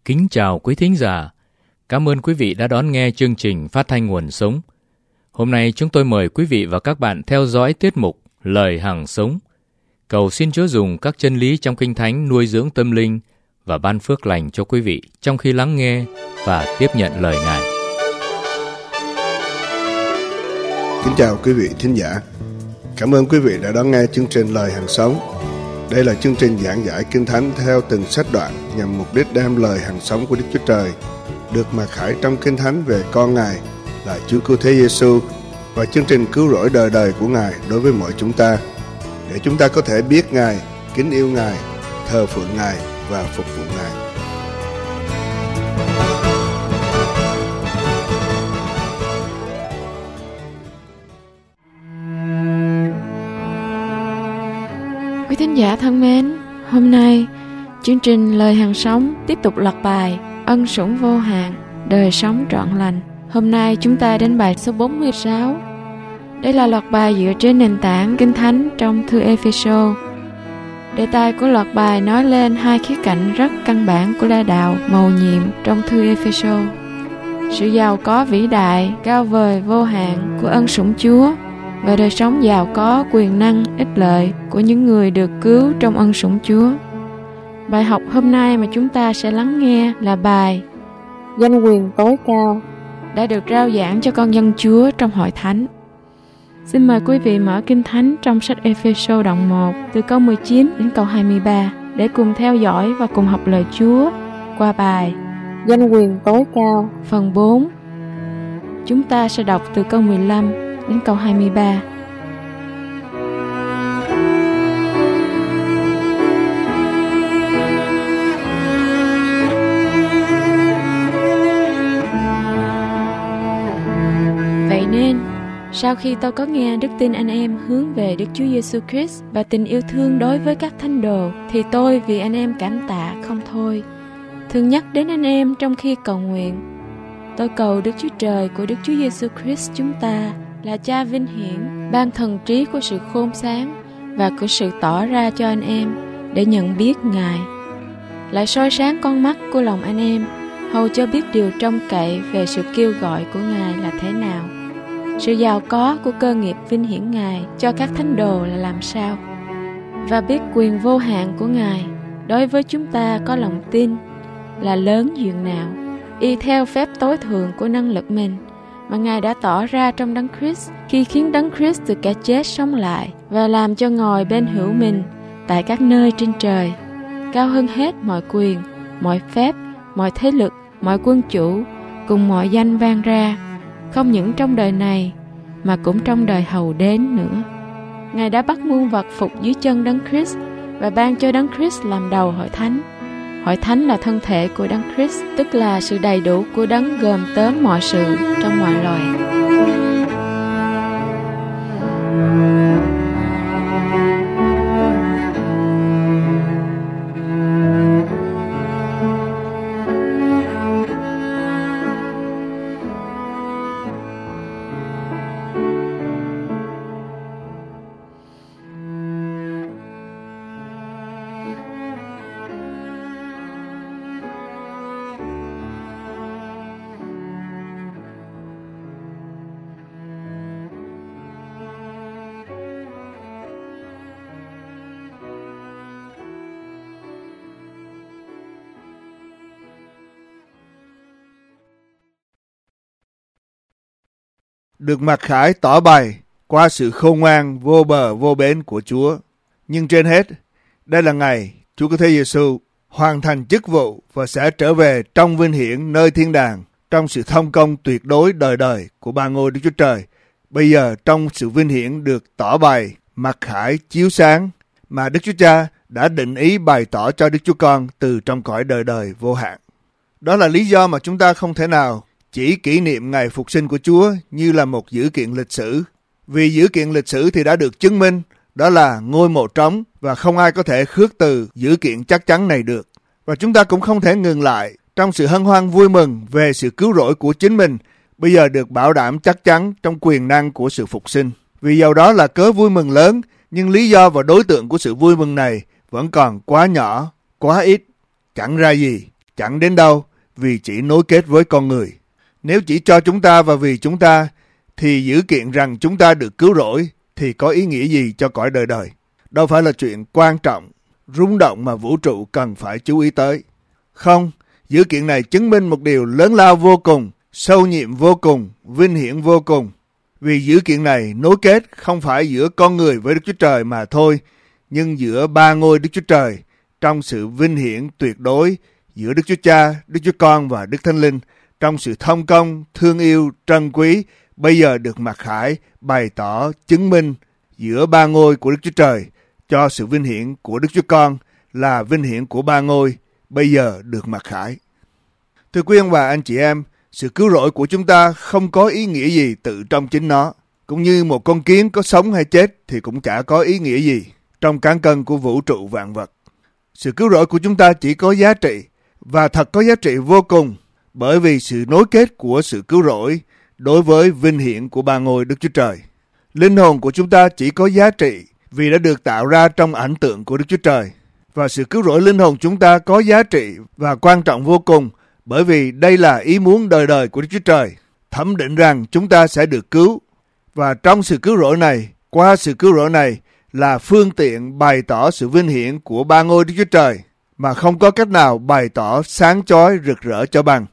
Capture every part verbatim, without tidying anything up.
Kính chào quý thính giả. Cảm ơn quý vị đã đón nghe chương trình phát thanh Nguồn Sống. Hôm nay chúng tôi mời quý vị và các bạn theo dõi tiết mục Lời Hằng Sống. Cầu xin Chúa dùng các chân lý trong Kinh Thánh nuôi dưỡng tâm linh và ban phước lành cho quý vị trong khi lắng nghe và tiếp nhận lời Ngài. Kính chào quý vị thính giả. Cảm ơn quý vị đã đón nghe chương trình Lời Hằng Sống. Đây là chương trình giảng giải Kinh Thánh theo từng sách đoạn nhằm mục đích đem lời hằng sống của Đức Chúa Trời được mặc khải trong Kinh Thánh về con Ngài là Chúa Cứu Thế Giêsu và chương trình cứu rỗi đời đời của Ngài đối với mọi chúng ta, để chúng ta có thể biết Ngài, kính yêu Ngài, thờ phượng Ngài và phục vụ Ngài. Quý thính giả thân mến, hôm nay chương trình Lời Hằng Sống tiếp tục loạt bài Ân Sủng Vô Hạn, Đời Sống Trọn Lành. Hôm nay chúng ta đến bài số bốn mươi sáu. Đây là loạt bài dựa trên nền tảng Kinh Thánh trong thư Ê-phê-sô. Đề tài của loạt bài nói lên hai khía cạnh rất căn bản của la đạo mầu nhiệm trong thư Ê-phê-sô: sự giàu có vĩ đại, cao vời, vô hạn của ân sủng Chúa và đời sống giàu có, quyền năng, ích lợi của những người được cứu trong ân sủng Chúa. Bài học hôm nay mà chúng ta sẽ lắng nghe là bài Danh quyền tối cao đã được rao giảng cho con dân Chúa trong hội thánh. Xin mời quý vị mở Kinh Thánh trong sách Ê-phê-sô đoạn một từ câu mười chín đến câu hai mươi ba để cùng theo dõi và cùng học lời Chúa qua bài Danh quyền tối cao phần bốn. Chúng ta sẽ đọc từ câu mười lăm đến câu hai mươi ba. Vậy nên, sau khi tôi có nghe đức tin anh em hướng về Đức Chúa Giêsu Christ và tình yêu thương đối với các thánh đồ, thì tôi vì anh em cảm tạ không thôi, thường nhắc đến anh em trong khi cầu nguyện. Tôi cầu Đức Chúa Trời của Đức Chúa Giêsu Christ chúng ta là Cha vinh hiển, ban thần trí của sự khôn sáng và của sự tỏ ra cho anh em để nhận biết Ngài, lại soi sáng con mắt của lòng anh em, hầu cho biết điều trông cậy về sự kêu gọi của Ngài là thế nào, sự giàu có của cơ nghiệp vinh hiển Ngài cho các thánh đồ là làm sao, và biết quyền vô hạn của Ngài đối với chúng ta có lòng tin là lớn dường nào, y theo phép tối thượng của năng lực mình mà Ngài đã tỏ ra trong Đấng Christ khi khiến Đấng Christ từ kẻ chết sống lại và làm cho ngồi bên hữu mình tại các nơi trên trời, cao hơn hết mọi quyền, mọi phép, mọi thế lực, mọi quân chủ, cùng mọi danh vang ra, không những trong đời này mà cũng trong đời hầu đến nữa. Ngài đã bắt muôn vật phục dưới chân Đấng Christ và ban cho Đấng Christ làm đầu hội thánh. Hội thánh là thân thể của Đấng Christ, tức là sự đầy đủ của Đấng gồm tóm mọi sự trong mọi loài. Được mặc khải tỏ bày qua sự khôn ngoan vô bờ vô bến của Chúa. Nhưng trên hết, đây là ngày Chúa Cứu Thế Giêsu hoàn thành chức vụ và sẽ trở về trong vinh hiển nơi thiên đàng, trong sự thông công tuyệt đối đời đời của ba ngôi Đức Chúa Trời. Bây giờ trong sự vinh hiển được tỏ bày, mặc khải chiếu sáng mà Đức Chúa Cha đã định ý bày tỏ cho Đức Chúa Con từ trong cõi đời đời vô hạn. Đó là lý do mà chúng ta không thể nào chỉ kỷ niệm ngày phục sinh của Chúa như là một dữ kiện lịch sử. Vì dữ kiện lịch sử thì đã được chứng minh, đó là ngôi mộ trống và không ai có thể khước từ dữ kiện chắc chắn này được. Và chúng ta cũng không thể ngừng lại trong sự hân hoan vui mừng về sự cứu rỗi của chính mình, bây giờ được bảo đảm chắc chắn trong quyền năng của sự phục sinh. Vì dầu đó là cớ vui mừng lớn, nhưng lý do và đối tượng của sự vui mừng này vẫn còn quá nhỏ, quá ít, chẳng ra gì. chẳng đến đâu vì chỉ nối kết với con người. Nếu chỉ cho chúng ta và vì chúng ta, thì dữ kiện rằng chúng ta được cứu rỗi thì có ý nghĩa gì cho cõi đời đời? Đâu phải là chuyện quan trọng, rung động mà vũ trụ cần phải chú ý tới. Không, dữ kiện này chứng minh một điều lớn lao vô cùng, sâu nhiệm vô cùng, vinh hiển vô cùng. Vì dữ kiện này nối kết không phải giữa con người với Đức Chúa Trời mà thôi, nhưng giữa ba ngôi Đức Chúa Trời trong sự vinh hiển tuyệt đối giữa Đức Chúa Cha, Đức Chúa Con và Đức Thánh Linh, trong sự thông công, thương yêu, trân quý, bây giờ được mặc khải, bày tỏ, chứng minh giữa ba ngôi của Đức Chúa Trời, cho sự vinh hiển của Đức Chúa Con là vinh hiển của ba ngôi, bây giờ được mặc khải. Thưa quý ông bà anh chị em, sự cứu rỗi của chúng ta không có ý nghĩa gì tự trong chính nó. Cũng như một con kiến có sống hay chết thì cũng chả có ý nghĩa gì trong cán cân của vũ trụ vạn vật. Sự cứu rỗi của chúng ta chỉ có giá trị, và thật có giá trị vô cùng, bởi vì sự nối kết của sự cứu rỗi đối với vinh hiển của ba ngôi Đức Chúa Trời. Linh hồn của chúng ta chỉ có giá trị vì đã được tạo ra trong ảnh tượng của Đức Chúa Trời. Và sự cứu rỗi linh hồn chúng ta có giá trị và quan trọng vô cùng, bởi vì đây là ý muốn đời đời của Đức Chúa Trời, thẩm định rằng chúng ta sẽ được cứu. Và trong sự cứu rỗi này, qua sự cứu rỗi này là phương tiện bày tỏ sự vinh hiển của ba ngôi Đức Chúa Trời, mà không có cách nào bày tỏ sáng chói rực rỡ cho bằng.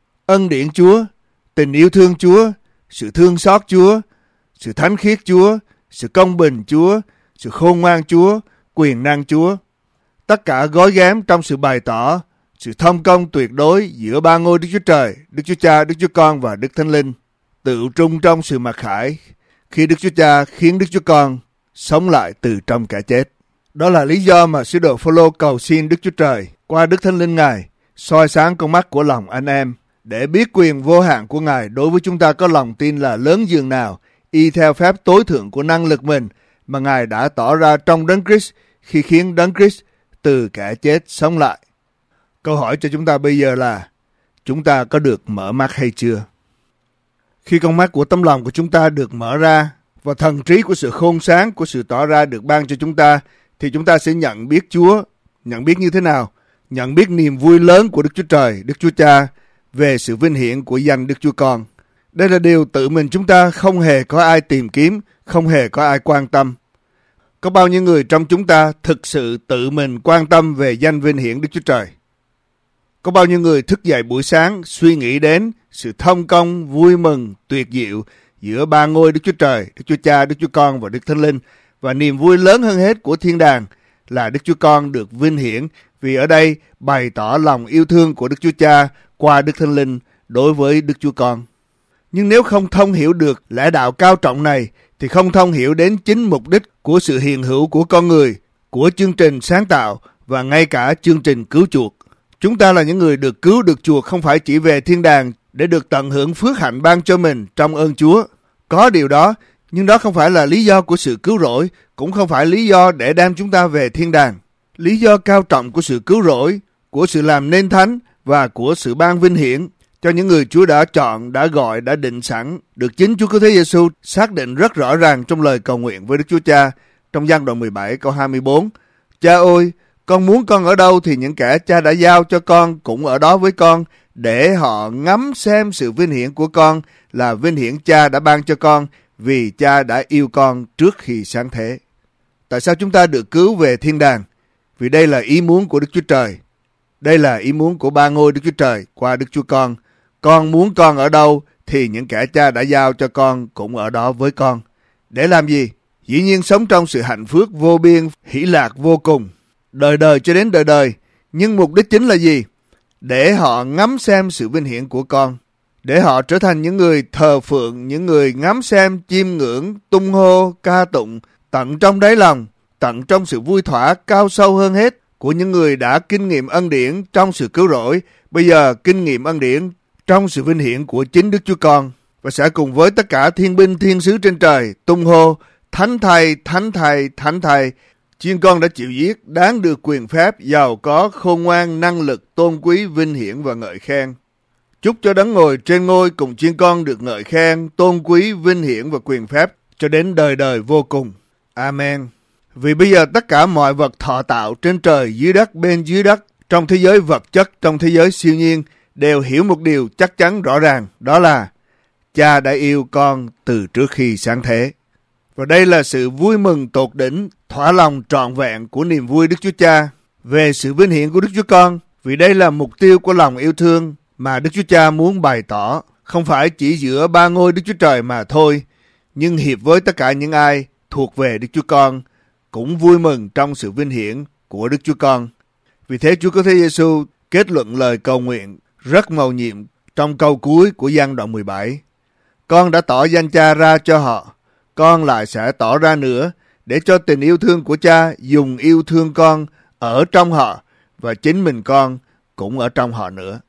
Ân điển Chúa, tình yêu thương Chúa, sự thương xót Chúa, sự thánh khiết Chúa, sự công bình Chúa, sự khôn ngoan Chúa, quyền năng Chúa. Tất cả gói ghém trong sự bày tỏ sự thông công tuyệt đối giữa ba ngôi Đức Chúa Trời, Đức Chúa Cha, Đức Chúa Con và Đức Thánh Linh, tự trung trong sự mặc khải khi Đức Chúa Cha khiến Đức Chúa Con sống lại từ trong kẻ chết. Đó là lý do mà sứ đồ Phôlô cầu xin Đức Chúa Trời qua Đức Thánh Linh Ngài soi sáng con mắt của lòng anh em, để biết quyền vô hạn của Ngài đối với chúng ta có lòng tin là lớn dường nào, y theo phép tối thượng của năng lực mình mà Ngài đã tỏ ra trong Đấng Christ khi khiến Đấng Christ từ kẻ chết sống lại. Câu hỏi cho chúng ta bây giờ là, chúng ta có được mở mắt hay chưa? Khi con mắt của tấm lòng của chúng ta được mở ra và thần trí của sự khôn sáng, của sự tỏ ra được ban cho chúng ta, thì chúng ta sẽ nhận biết Chúa. Nhận biết như thế nào? Nhận biết niềm vui lớn của Đức Chúa Trời, Đức Chúa Cha về sự vinh hiển của danh Đức Chúa Con. Đây là điều tự mình chúng ta không hề có ai tìm kiếm, không hề có ai quan tâm. Có bao nhiêu người trong chúng ta thực sự tự mình quan tâm về danh vinh hiển Đức Chúa Trời? Có bao nhiêu người thức dậy buổi sáng suy nghĩ đến sự thông công, vui mừng, tuyệt diệu giữa ba ngôi Đức Chúa Trời, Đức Chúa Cha, Đức Chúa Con và Đức Thánh Linh, và niềm vui lớn hơn hết của thiên đàng là Đức Chúa Con được vinh hiển, vì ở đây bày tỏ lòng yêu thương của Đức Chúa Cha qua Đức Thánh Linh đối với Đức Chúa Con. Nhưng nếu không thông hiểu được lẽ đạo cao trọng này, thì không thông hiểu đến chính mục đích của sự hiện hữu của con người, của chương trình sáng tạo và ngay cả chương trình cứu chuộc. Chúng ta là những người được cứu, được chuộc không phải chỉ về thiên đàng để được tận hưởng phước hạnh ban cho mình trong ơn Chúa. Có điều đó, nhưng đó không phải là lý do của sự cứu rỗi, cũng không phải lý do để đem chúng ta về thiên đàng. Lý do cao trọng của sự cứu rỗi, của sự làm nên thánh và của sự ban vinh hiển cho những người Chúa đã chọn, đã gọi, đã định sẵn, được chính Chúa Cứu Thế Giêsu xác định rất rõ ràng trong lời cầu nguyện với Đức Chúa Cha trong Giăng đoạn mười bảy câu hai mươi bốn. Cha ơi, con muốn con ở đâu thì những kẻ Cha đã giao cho con cũng ở đó với con, để họ ngắm xem sự vinh hiển của con là vinh hiển Cha đã ban cho con, vì Cha đã yêu con trước khi sáng thế. Tại sao chúng ta được cứu về thiên đàng? Vì đây là ý muốn của Đức Chúa Trời. Đây là ý muốn của ba ngôi Đức Chúa Trời qua Đức Chúa Con. Con muốn con ở đâu thì những kẻ Cha đã giao cho con cũng ở đó với con. Để làm gì? Dĩ nhiên sống trong sự hạnh phúc vô biên, hỷ lạc vô cùng, đời đời cho đến đời đời. Nhưng mục đích chính là gì? Để họ ngắm xem sự vinh hiển của con. Để họ trở thành những người thờ phượng, những người ngắm xem, chiêm ngưỡng, tung hô, ca tụng, tận trong đáy lòng, tận trong sự vui thỏa cao sâu hơn hết của những người đã kinh nghiệm ân điển trong sự cứu rỗi, bây giờ kinh nghiệm ân điển trong sự vinh hiển của chính Đức Chúa Con, và sẽ cùng với tất cả thiên binh thiên sứ trên trời tung hô: Thánh Thầy, Thánh Thầy, Thánh Thầy, chiên con đã chịu giết, đáng được quyền phép, giàu có, khôn ngoan, năng lực, tôn quý, vinh hiển và ngợi khen. Chúc cho đấng ngồi trên ngôi cùng chiên con được ngợi khen, tôn quý, vinh hiển và quyền phép cho đến đời đời vô cùng. Amen. Vì bây giờ tất cả mọi vật thọ tạo trên trời, dưới đất, bên dưới đất, trong thế giới vật chất, trong thế giới siêu nhiên, đều hiểu một điều chắc chắn rõ ràng, đó là Cha đã yêu con từ trước khi sáng thế. Và đây là sự vui mừng tột đỉnh, thỏa lòng trọn vẹn của niềm vui Đức Chúa Cha về sự vinh hiển của Đức Chúa Con, vì đây là mục tiêu của lòng yêu thương mà Đức Chúa Cha muốn bày tỏ, không phải chỉ giữa ba ngôi Đức Chúa Trời mà thôi, nhưng hiệp với tất cả những ai thuộc về Đức Chúa Con, cũng vui mừng trong sự vinh hiển của Đức Chúa Con. Vì thế Chúa Cứu Thế Giêsu kết luận lời cầu nguyện rất mầu nhiệm trong câu cuối của Giăng đoạn mười bảy. Con đã tỏ danh Cha ra cho họ, con lại sẽ tỏ ra nữa, để cho tình yêu thương của Cha dùng yêu thương con ở trong họ, và chính mình con cũng ở trong họ nữa.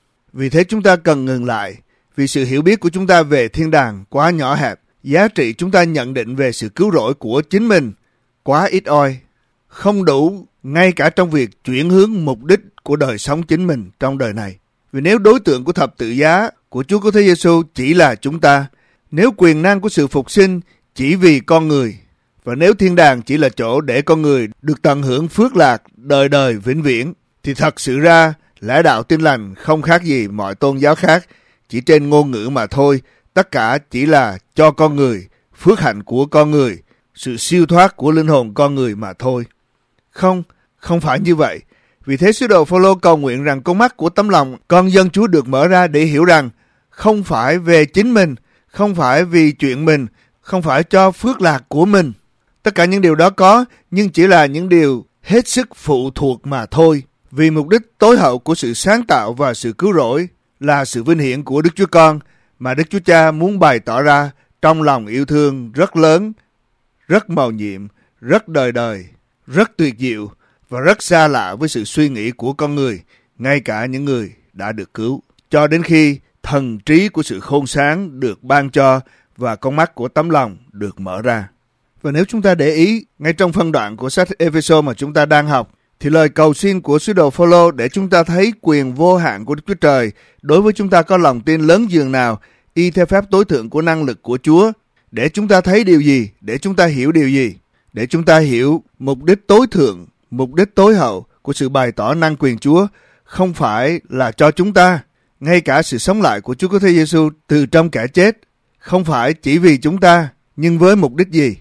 Vì thế chúng ta cần ngừng lại, vì sự hiểu biết của chúng ta về thiên đàng quá nhỏ hẹp, giá trị chúng ta nhận định về sự cứu rỗi của chính mình quá ít oi, không đủ ngay cả trong việc chuyển hướng mục đích của đời sống chính mình trong đời này. Vì nếu đối tượng của thập tự giá của Chúa Cứu Thế Giêsu chỉ là chúng ta, nếu quyền năng của sự phục sinh chỉ vì con người, và nếu thiên đàng chỉ là chỗ để con người được tận hưởng phước lạc đời đời vĩnh viễn, thì thật sự ra lẽ đạo Tin Lành không khác gì mọi tôn giáo khác, chỉ trên ngôn ngữ mà thôi. Tất cả chỉ là cho con người, phước hạnh của con người, sự siêu thoát của linh hồn con người mà thôi. Không, không phải như vậy. Vì thế sứ đồ Phao-lô cầu nguyện rằng con mắt của tấm lòng con dân Chúa được mở ra để hiểu rằng không phải về chính mình, không phải vì chuyện mình, không phải cho phước lạc của mình. Tất cả những điều đó có, nhưng chỉ là những điều hết sức phụ thuộc mà thôi. Vì mục đích tối hậu của sự sáng tạo và sự cứu rỗi là sự vinh hiển của Đức Chúa Con mà Đức Chúa Cha muốn bày tỏ ra trong lòng yêu thương rất lớn, rất mầu nhiệm, rất đời đời, rất tuyệt diệu và rất xa lạ với sự suy nghĩ của con người, ngay cả những người đã được cứu, cho đến khi thần trí của sự khôn sáng được ban cho và con mắt của tấm lòng được mở ra. Và nếu chúng ta để ý, ngay trong phân đoạn của sách Ê-phê-sô mà chúng ta đang học, thì lời cầu xin của sứ đồ Phao-lô để chúng ta thấy quyền vô hạn của Đức Chúa Trời đối với chúng ta có lòng tin lớn dường nào, y theo phép tối thượng của năng lực của Chúa, để chúng ta thấy điều gì, để chúng ta hiểu điều gì, để chúng ta hiểu mục đích tối thượng, mục đích tối hậu của sự bày tỏ năng quyền Chúa không phải là cho chúng ta, ngay cả sự sống lại của Chúa Cứu Thế Giêsu từ trong kẻ chết, không phải chỉ vì chúng ta, nhưng với mục đích gì?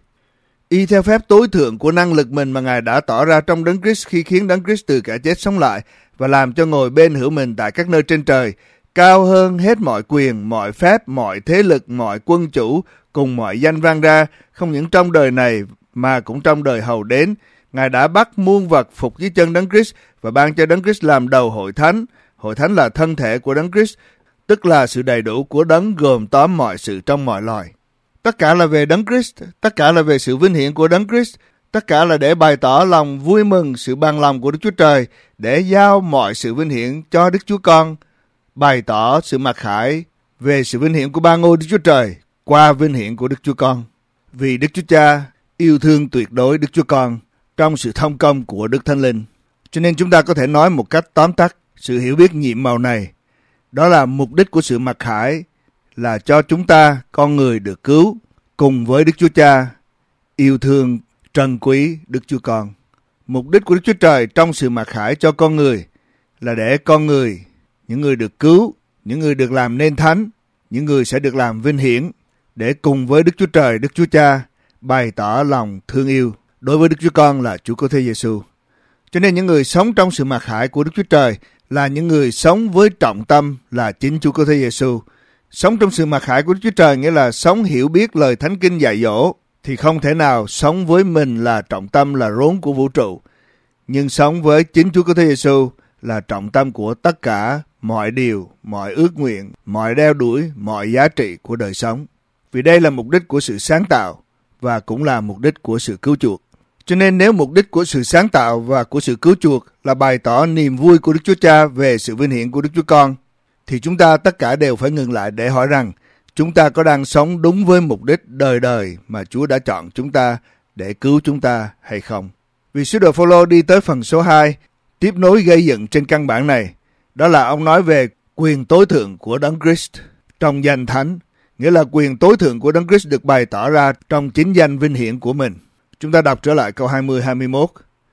Y theo phép tối thượng của năng lực mình mà Ngài đã tỏ ra trong Đấng Christ khi khiến Đấng Christ từ kẻ chết sống lại và làm cho ngồi bên hữu mình tại các nơi trên trời, cao hơn hết mọi quyền, mọi phép, mọi thế lực, mọi quân chủ, cùng mọi danh vang ra, không những trong đời này mà cũng trong đời hầu đến. Ngài đã bắt muôn vật phục dưới chân Đấng Christ và ban cho Đấng Christ làm đầu hội thánh. Hội thánh là thân thể của Đấng Christ, tức là sự đầy đủ của Đấng gồm tóm mọi sự trong mọi loài. Tất cả là về Đấng Christ, tất cả là về sự vinh hiển của Đấng Christ, tất cả là để bày tỏ lòng vui mừng, sự bằng lòng của Đức Chúa Trời, để giao mọi sự vinh hiển cho Đức Chúa Con, bày tỏ sự mặc khải về sự vinh hiển của ba ngôi Đức Chúa Trời qua vinh hiển của Đức Chúa Con. Vì Đức Chúa Cha yêu thương tuyệt đối Đức Chúa Con trong sự thông công của Đức Thánh Linh. Cho nên chúng ta có thể nói một cách tóm tắt sự hiểu biết nhiệm màu này. Đó là mục đích của sự mặc khải là cho chúng ta, con người được cứu, cùng với Đức Chúa Cha yêu thương trân quý Đức Chúa Con. Mục đích của Đức Chúa Trời trong sự mặc khải cho con người là để con người, những người được cứu, những người được làm nên thánh, những người sẽ được làm vinh hiển, để cùng với Đức Chúa Trời, Đức Chúa Cha bày tỏ lòng thương yêu đối với Đức Chúa Con là Chúa Cứu Thế Giêsu. Cho nên những người sống trong sự mặc khải của Đức Chúa Trời là những người sống với trọng tâm là chính Chúa Cứu Thế Giêsu. Sống trong sự mặc khải của Đức Chúa Trời nghĩa là sống hiểu biết lời Thánh Kinh dạy dỗ, thì không thể nào sống với mình là trọng tâm, là rốn của vũ trụ. Nhưng sống với chính Chúa Cứu Thế Giêsu là trọng tâm của tất cả mọi điều, mọi ước nguyện, mọi đeo đuổi, mọi giá trị của đời sống. Vì đây là mục đích của sự sáng tạo và cũng là mục đích của sự cứu chuộc. Cho nên nếu mục đích của sự sáng tạo và của sự cứu chuộc là bày tỏ niềm vui của Đức Chúa Cha về sự vinh hiển của Đức Chúa Con, thì chúng ta tất cả đều phải ngừng lại để hỏi rằng chúng ta có đang sống đúng với mục đích đời đời mà Chúa đã chọn chúng ta để cứu chúng ta hay không. Vì sứ đồ Phao-lô đi tới phần số hai, tiếp nối gây dựng trên căn bản này. Đó là ông nói về quyền tối thượng của Đấng Christ trong danh thánh, nghĩa là quyền tối thượng của Đấng Christ được bày tỏ ra trong chính danh vinh hiển của mình. Chúng ta đọc trở lại câu hai mươi hai mươi mốt.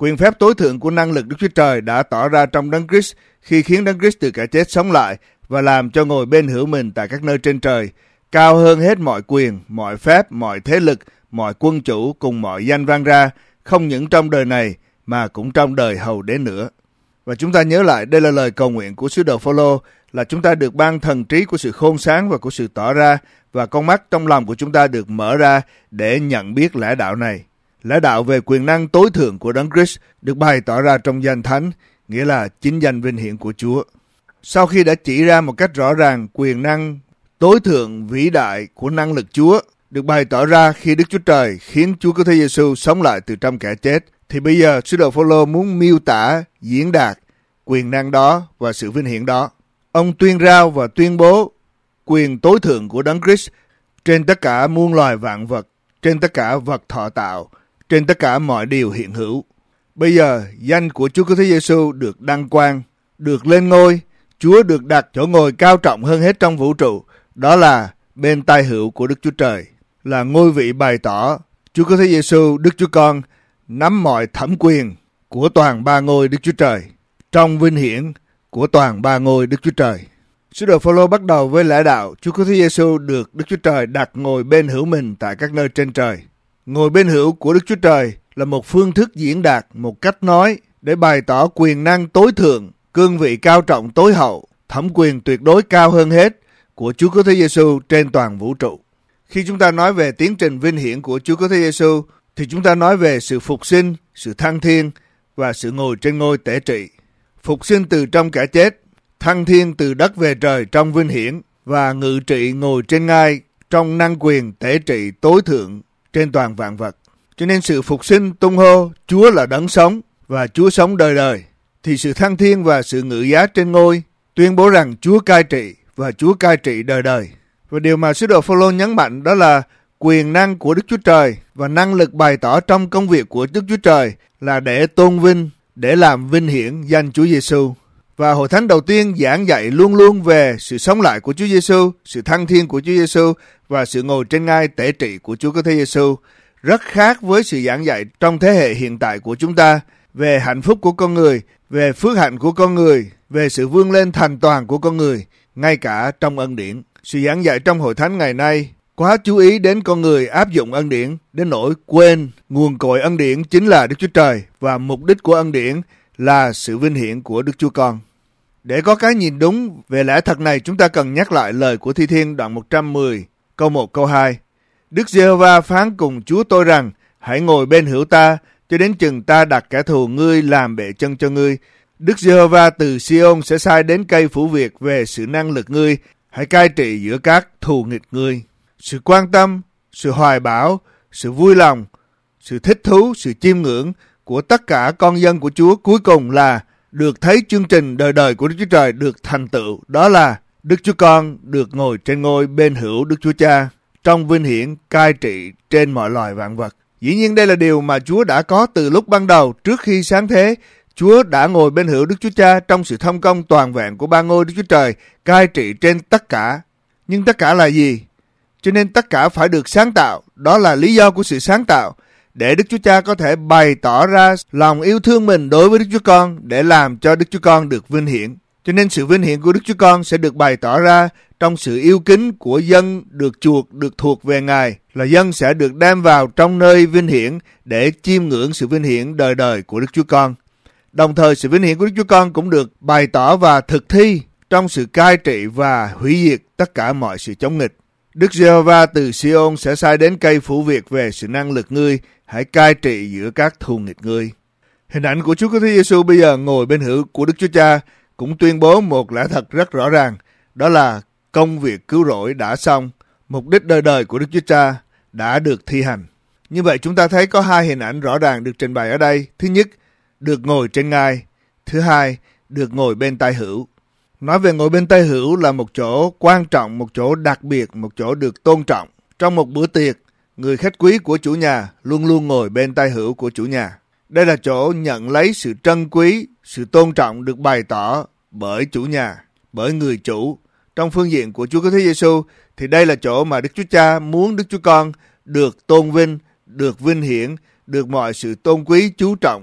Quyền phép tối thượng của năng lực Đức Chúa Trời đã tỏ ra trong Đấng Christ khi khiến Đấng Christ từ kẻ chết sống lại và làm cho ngồi bên hữu mình tại các nơi trên trời, cao hơn hết mọi quyền, mọi phép, mọi thế lực, mọi quân chủ cùng mọi danh vang ra, không những trong đời này mà cũng trong đời hầu đến nữa. Và chúng ta nhớ lại, đây là lời cầu nguyện của sứ đồ Phôlô, là chúng ta được ban thần trí của sự khôn sáng và của sự tỏ ra, và con mắt trong lòng của chúng ta được mở ra để nhận biết lẽ đạo này. Lẽ đạo về quyền năng tối thượng của Đấng Christ được bày tỏ ra trong danh thánh, nghĩa là chính danh vinh hiển của Chúa. Sau khi đã chỉ ra một cách rõ ràng quyền năng tối thượng vĩ đại của năng lực Chúa được bày tỏ ra khi Đức Chúa Trời khiến Chúa Cứu Thế Giêsu sống lại từ trong kẻ chết, thì bây giờ sứ đồ Phôlô muốn miêu tả, diễn đạt quyền năng đó và sự vinh hiển đó. Ông tuyên rao và tuyên bố quyền tối thượng của Đấng Christ trên tất cả muôn loài vạn vật, trên tất cả vật thọ tạo, trên tất cả mọi điều hiện hữu. Bây giờ danh của Chúa Cứu Thế Giêsu được đăng quang, được lên ngôi, Chúa được đặt chỗ ngồi cao trọng hơn hết trong vũ trụ, đó là bên tay hữu của Đức Chúa Trời, là ngôi vị bày tỏ Chúa Cứu Thế Giêsu Đức Chúa Con nắm mọi thẩm quyền của toàn ba ngôi Đức Chúa Trời, trong vinh hiển của toàn ba ngôi Đức Chúa Trời. Sứ đồ Phôlô bắt đầu với lẽ đạo Chúa Cứu Thế Giêsu được Đức Chúa Trời đặt ngồi bên hữu mình tại các nơi trên trời. Ngồi bên hữu của Đức Chúa Trời là một phương thức diễn đạt, một cách nói để bày tỏ quyền năng tối thượng, cương vị cao trọng tối hậu, thẩm quyền tuyệt đối cao hơn hết của Chúa Cứu Thế Giêsu trên toàn vũ trụ. Khi chúng ta nói về tiến trình vinh hiển của Chúa Cứu Thế Giêsu, thì chúng ta nói về sự phục sinh, sự thăng thiên và sự ngồi trên ngôi tể trị. Phục sinh từ trong kẻ chết, thăng thiên từ đất về trời trong vinh hiển, và ngự trị ngồi trên ngai trong năng quyền tể trị tối thượng trên toàn vạn vật. Cho nên sự phục sinh tung hô Chúa là đấng sống và Chúa sống đời đời, thì sự thăng thiên và sự ngự giá trên ngôi tuyên bố rằng Chúa cai trị và Chúa cai trị đời đời. Và điều mà sứ đồ Phôlô nhấn mạnh đó là quyền năng của Đức Chúa Trời và năng lực bày tỏ trong công việc của Đức Chúa Trời là để tôn vinh, để làm vinh hiển danh Chúa Giêsu. Và hội thánh đầu tiên giảng dạy luôn luôn về sự sống lại của Chúa Giêsu, sự thăng thiên của Chúa Giêsu và sự ngồi trên ngai tể trị của Chúa Cứu Thế Giêsu, rất khác với sự giảng dạy trong thế hệ hiện tại của chúng ta về hạnh phúc của con người, về phước hạnh của con người, về sự vươn lên thành toàn của con người, ngay cả trong ân điển. Sự giảng dạy trong hội thánh ngày nay quá chú ý đến con người áp dụng ân điển đến nỗi quên nguồn cội ân điển chính là Đức Chúa Trời và mục đích của ân điển là sự vinh hiển của Đức Chúa Con. Để có cái nhìn đúng về lẽ thật này, chúng ta cần nhắc lại lời của Thi Thiên đoạn một trăm mười, câu một, câu hai. Đức Giê-hô-va phán cùng Chúa tôi rằng, hãy ngồi bên hữu ta, cho đến chừng ta đặt kẻ thù ngươi làm bệ chân cho ngươi. Đức Giê-hô-va từ Si-ôn sẽ sai đến cây phủ việc về sự năng lực ngươi, hãy cai trị giữa các thù nghịch ngươi. Sự quan tâm, sự hoài bão, sự vui lòng, sự thích thú, sự chiêm ngưỡng của tất cả con dân của Chúa cuối cùng là được thấy chương trình đời đời của Đức Chúa Trời được thành tựu. Đó là Đức Chúa Con được ngồi trên ngôi bên hữu Đức Chúa Cha trong vinh hiển cai trị trên mọi loài vạn vật. Dĩ nhiên đây là điều mà Chúa đã có từ lúc ban đầu. Trước khi sáng thế, Chúa đã ngồi bên hữu Đức Chúa Cha trong sự thông công toàn vẹn của ba ngôi Đức Chúa Trời, cai trị trên tất cả. Nhưng tất cả là gì? Cho nên tất cả phải được sáng tạo. Đó là lý do của sự sáng tạo, để Đức Chúa Cha có thể bày tỏ ra lòng yêu thương mình đối với Đức Chúa Con, để làm cho Đức Chúa Con được vinh hiển. Cho nên sự vinh hiển của Đức Chúa Con sẽ được bày tỏ ra trong sự yêu kính của dân được chuộc, được thuộc về Ngài, là dân sẽ được đem vào trong nơi vinh hiển để chiêm ngưỡng sự vinh hiển đời đời của Đức Chúa Con. Đồng thời sự vinh hiển của Đức Chúa Con cũng được bày tỏ và thực thi trong sự cai trị và hủy diệt tất cả mọi sự chống nghịch. Đức Giê-hô-va từ Si-ôn sẽ sai đến cây phủ việc về sự năng lực ngươi, hãy cai trị giữa các thù nghịch ngươi. Hình ảnh của Chúa Cứu Thế Giêsu bây giờ ngồi bên hữu của Đức Chúa Cha cũng tuyên bố một lẽ thật rất rõ ràng, đó là công việc cứu rỗi đã xong, mục đích đời đời của Đức Chúa Cha đã được thi hành. Như vậy chúng ta thấy có hai hình ảnh rõ ràng được trình bày ở đây. Thứ nhất, được ngồi trên ngai. Thứ hai, được ngồi bên tay hữu. Nói về ngồi bên tay hữu là một chỗ quan trọng, một chỗ đặc biệt, một chỗ được tôn trọng. Trong một bữa tiệc, người khách quý của chủ nhà luôn luôn ngồi bên tay hữu của chủ nhà. Đây là chỗ nhận lấy sự trân quý, sự tôn trọng được bày tỏ bởi chủ nhà, bởi người chủ. Trong phương diện của Chúa Cứu Thế Giêsu thì đây là chỗ mà Đức Chúa Cha muốn Đức Chúa Con được tôn vinh, được vinh hiển, được mọi sự tôn quý chú trọng,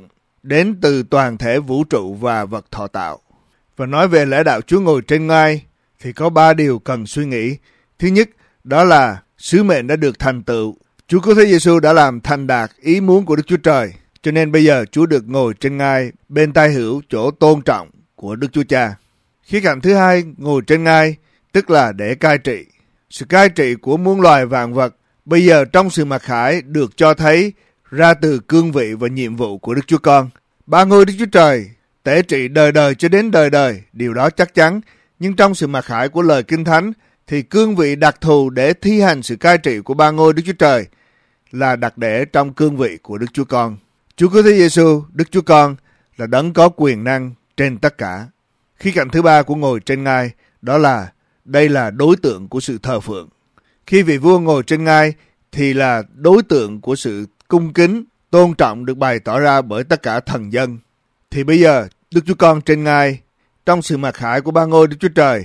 đến từ toàn thể vũ trụ và vật thọ tạo. Và nói về lẽ đạo Chúa ngồi trên ngai thì có ba điều cần suy nghĩ. Thứ nhất, đó là sứ mệnh đã được thành tựu. Chúa Cứu Thế Giêsu đã làm thành đạt ý muốn của Đức Chúa Trời. Cho nên bây giờ Chúa được ngồi trên ngai bên tay hữu chỗ tôn trọng của Đức Chúa Cha. Khía cạnh thứ hai, ngồi trên ngai tức là để cai trị. Sự cai trị của muôn loài vạn vật bây giờ trong sự mặc khải được cho thấy ra từ cương vị và nhiệm vụ của Đức Chúa Con. Ba ngôi Đức Chúa Trời tể trị đời đời cho đến đời đời, điều đó chắc chắn. Nhưng trong sự mặc khải của lời Kinh Thánh thì cương vị đặc thù để thi hành sự cai trị của ba ngôi Đức Chúa Trời là đặt để trong cương vị của Đức Chúa Con. Chúa Cứu Thế Giêsu, Đức Chúa Con là đấng có quyền năng trên tất cả. Khía cạnh thứ ba của ngồi trên ngai đó là đây là đối tượng của sự thờ phượng. Khi vị vua ngồi trên ngai thì là đối tượng của sự cung kính, tôn trọng được bày tỏ ra bởi tất cả thần dân. Thì bây giờ Đức Chúa Con trên ngai trong sự mặc khải của ba ngôi Đức Chúa Trời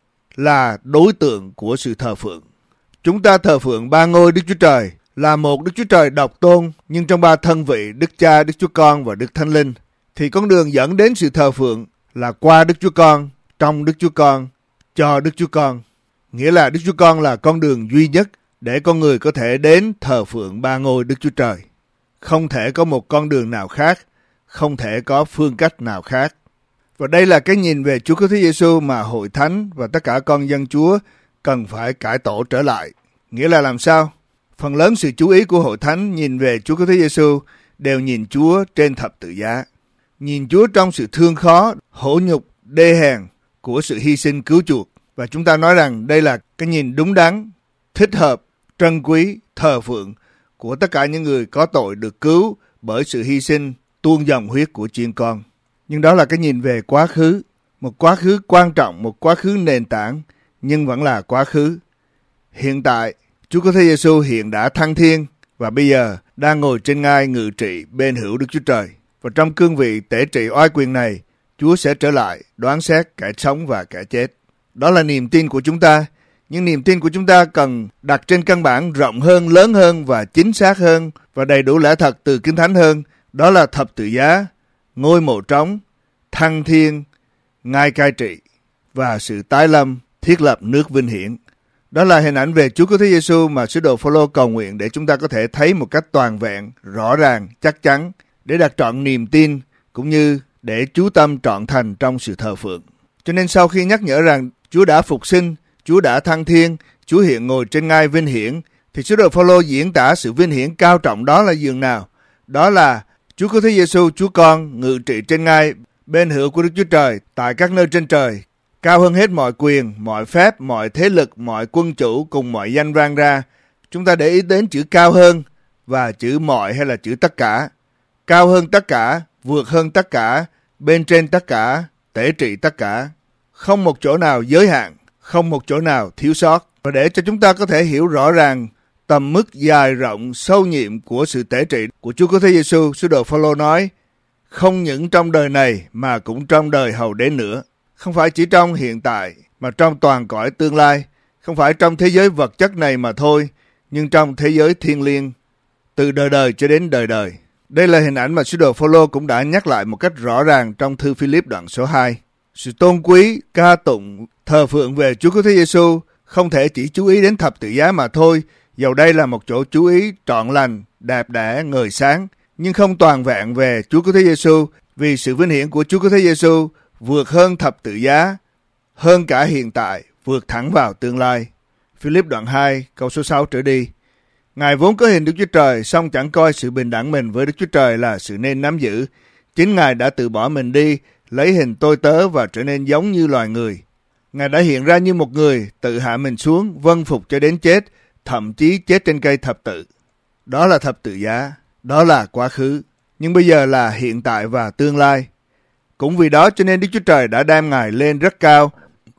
là đối tượng của sự thờ phượng. Chúng ta thờ phượng ba ngôi Đức Chúa Trời là một Đức Chúa Trời độc tôn, nhưng trong ba thân vị Đức Cha, Đức Chúa Con và Đức Thánh Linh thì con đường dẫn đến sự thờ phượng là qua Đức Chúa Con, trong Đức Chúa Con, cho Đức Chúa Con. Nghĩa là Đức Chúa Con là con đường duy nhất để con người có thể đến thờ phượng ba ngôi Đức Chúa Trời. Không thể có một con đường nào khác, không thể có phương cách nào khác. Và đây là cái nhìn về Chúa Cứu Thế Giêsu mà Hội Thánh và tất cả con dân Chúa cần phải cải tổ trở lại. Nghĩa là làm sao? Phần lớn sự chú ý của Hội Thánh nhìn về Chúa Cứu Thế Giêsu đều nhìn Chúa trên thập tự giá. Nhìn Chúa trong sự thương khó, hổ nhục, đê hèn của sự hy sinh cứu chuộc. Và chúng ta nói rằng đây là cái nhìn đúng đắn, thích hợp, trân quý, thờ phượng của tất cả những người có tội được cứu bởi sự hy sinh tuôn dòng huyết của chiên con. Nhưng đó là cái nhìn về quá khứ, một quá khứ quan trọng, một quá khứ nền tảng, nhưng vẫn là quá khứ. Hiện tại, Chúa Cứu Thế Giêsu hiện đã thăng thiên và bây giờ đang ngồi trên ngai ngự trị bên hữu Đức Chúa Trời. Và trong cương vị tể trị oai quyền này, Chúa sẽ trở lại đoán xét kẻ sống và kẻ chết. Đó là niềm tin của chúng ta, nhưng niềm tin của chúng ta cần đặt trên căn bản rộng hơn, lớn hơn và chính xác hơn và đầy đủ lẽ thật từ Kinh Thánh hơn. Đó là thập tự giá, ngôi mộ trống, thăng thiên, ngai cai trị và sự tái lâm, thiết lập nước vinh hiển. Đó là hình ảnh về Chúa Cứu Thế Giêsu mà sứ đồ Phôlô cầu nguyện để chúng ta có thể thấy một cách toàn vẹn, rõ ràng, chắc chắn, để đặt trọn niềm tin cũng như để chú tâm trọn thành trong sự thờ phượng. Cho nên sau khi nhắc nhở rằng Chúa đã phục sinh, Chúa đã thăng thiên, Chúa hiện ngồi trên ngai vinh hiển, thì sứ đồ Phôlô diễn tả sự vinh hiển cao trọng đó là dường nào? Đó là Chúa Cứu Thế Giêsu, Chúa Con ngự trị trên ngai bên hữu của Đức Chúa Trời tại các nơi trên trời, cao hơn hết mọi quyền, mọi phép, mọi thế lực, mọi quân chủ cùng mọi danh vang ra. Chúng ta để ý đến chữ cao hơn và chữ mọi hay là chữ tất cả. Cao hơn tất cả, vượt hơn tất cả, bên trên tất cả, tể trị tất cả. Không một chỗ nào giới hạn, không một chỗ nào thiếu sót. Và để cho chúng ta có thể hiểu rõ ràng tầm mức dài rộng sâu nhiệm của sự tể trị của Chúa Cứu Thế Giêsu, sứ đồ Phôlô nói, không những trong đời này mà cũng trong đời hầu đến nữa. Không phải chỉ trong hiện tại mà trong toàn cõi tương lai, không phải trong thế giới vật chất này mà thôi, nhưng trong thế giới thiêng liêng, từ đời đời cho đến đời đời. Đây là hình ảnh mà sứ đồ Phôlô cũng đã nhắc lại một cách rõ ràng trong thư Philip đoạn số hai. Sự tôn quý, ca tụng, thờ phượng về Chúa Cứu Thế Giêsu không thể chỉ chú ý đến thập tự giá mà thôi, dầu đây là một chỗ chú ý trọn lành, đẹp đẽ, ngời sáng, nhưng không toàn vẹn về Chúa Cứu Thế Giêsu, vì sự vinh hiển của Chúa Cứu Thế Giêsu vượt hơn thập tự giá, hơn cả hiện tại, vượt thẳng vào tương lai. Philip đoạn hai, câu số sáu trở đi. Ngài vốn có hình Đức Chúa Trời, song chẳng coi sự bình đẳng mình với Đức Chúa Trời là sự nên nắm giữ. Chính Ngài đã tự bỏ mình đi, lấy hình tôi tớ và trở nên giống như loài người. Ngài đã hiện ra như một người, tự hạ mình xuống, vâng phục cho đến chết, thậm chí chết trên cây thập tự. Đó là thập tự giá, đó là quá khứ, nhưng bây giờ là hiện tại và tương lai. Cũng vì đó cho nên Đức Chúa Trời đã đem Ngài lên rất cao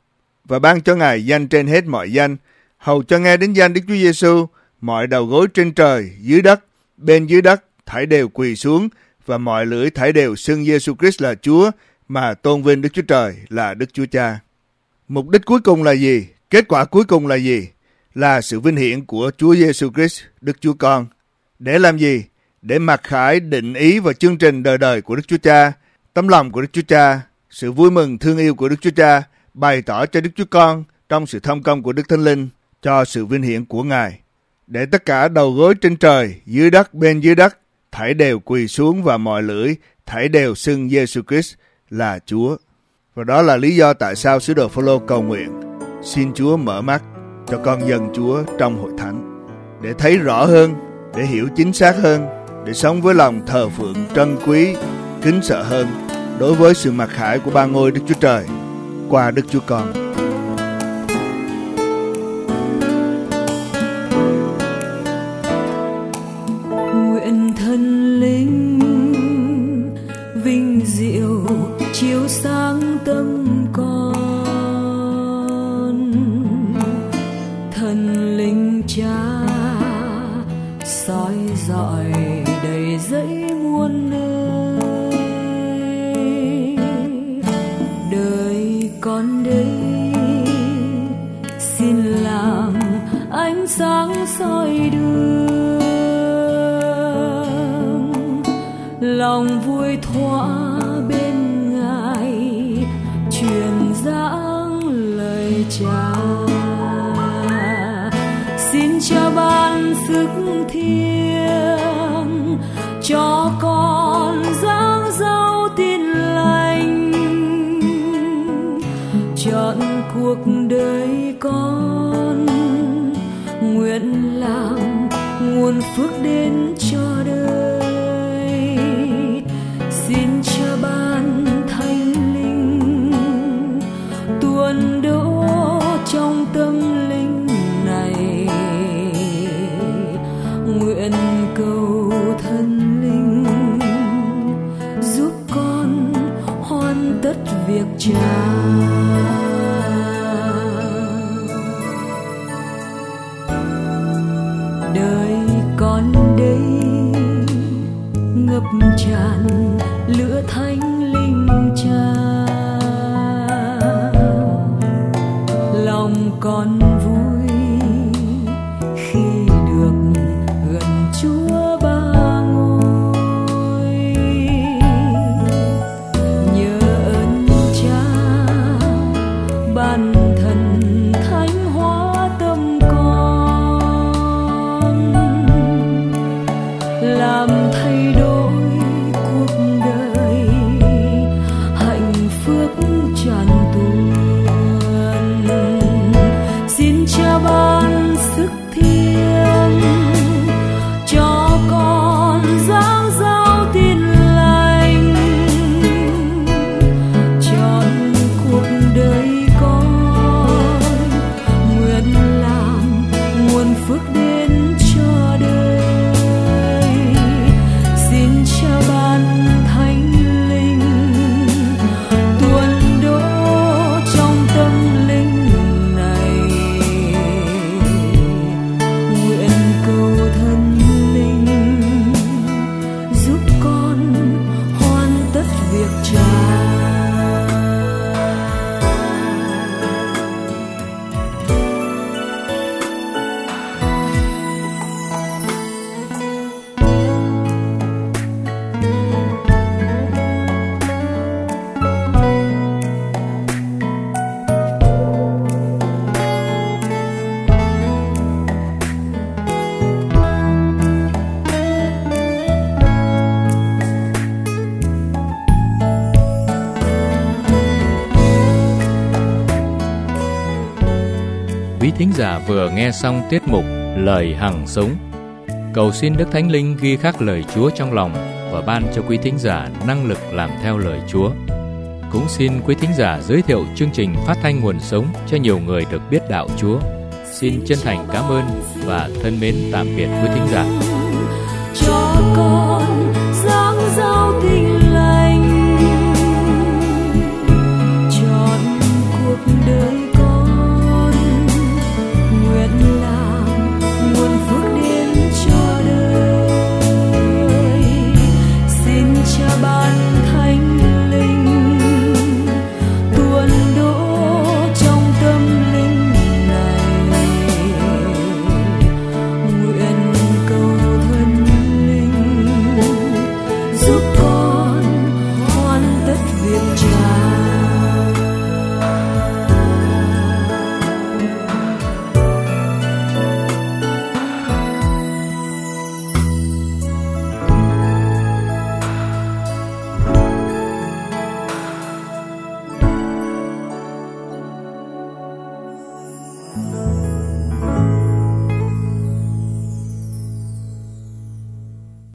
và ban cho Ngài danh trên hết mọi danh, hầu cho nghe đến danh Đức Chúa Giêsu, mọi đầu gối trên trời, dưới đất, bên dưới đất thảy đều quỳ xuống và mọi lưỡi thảy đều xưng Giêsu Christ là Chúa, mà tôn vinh Đức Chúa Trời là Đức Chúa Cha. Mục đích cuối cùng là gì? Kết quả cuối cùng là gì? Là sự vinh hiển của Chúa Giêsu Christ, Đức Chúa Con. Để làm gì? để mặc khải định ý vào chương trình đời đời của Đức Chúa Cha, tấm lòng của Đức Chúa Cha, sự vui mừng thương yêu của Đức Chúa Cha bày tỏ cho Đức Chúa Con trong sự thông công của Đức Thánh Linh cho sự vinh hiển của Ngài. Để tất cả đầu gối trên trời, dưới đất, bên dưới đất, thảy đều quỳ xuống và mọi lưỡi, thảy đều xưng Giêsu Christ là Chúa. Và đó là lý do tại sao sứ đồ Phôlô cầu nguyện: xin Chúa mở mắt cho con dân Chúa trong hội thánh, để thấy rõ hơn, để hiểu chính xác hơn, để sống với lòng thờ phượng trân quý, kính sợ hơn đối với sự mặc khải của ba ngôi Đức Chúa Trời qua Đức Chúa Con. Nguyện thần linh vinh diệu chiếu sáng tâm con, thần linh Cha soi rọi đầy dẫy muôn nơi. Đời con đây xin làm ánh sáng soi đường, lòng vui thỏa bên Ngài truyền giảng lời Cha. Xin Cha ban sức thiêng cho con giảng giao tin lành, chọn cuộc đời con nguyện làm nguồn phước đến cho đời. Xin Cha ban Thánh Linh tuôn đổ trong tâm linh này, nguyện cầu Thần Linh giúp con hoàn tất việc Cha. Đời con đây ngập tràn lửa Thánh Linh Cha, lòng con vui khi được gần Chúa ba ngôi. Nhờ ơn Cha ban thần thánh hóa tâm con, làm thay đổi cuộc đời hạnh phúc tràn tuôn. Xin Cha ban sức thiêng cho con giảng giao tin lành, chọn cuộc đời con nguyện làm nguồn phước đến cho đời. Xin Cha ban Thánh Linh tuôn đổ trong tâm linh này, nguyện cầu Thần Linh giúp con hoàn tất việc Cha. Quý thính giả vừa nghe xong tiết mục Lời Hằng Sống. Cầu xin Đức Thánh Linh ghi khắc lời Chúa trong lòng và ban cho quý thính giả năng lực làm theo lời Chúa. Cũng xin quý thính giả giới thiệu chương trình phát thanh Nguồn Sống cho nhiều người được biết đạo Chúa. Xin chân thành cảm ơn và thân mến tạm biệt quý thính giả. Cho con giảng giao tin lành, chọn cuộc đời con nguyện làm nguồn phước đến cho đời. Xin Cha ban Thánh Linh tuôn đổ trong tâm linh này, nguyện cầu Thần Linh Hãy subscribe cho kênh Ghiền Mì Gõ để không bỏ lỡ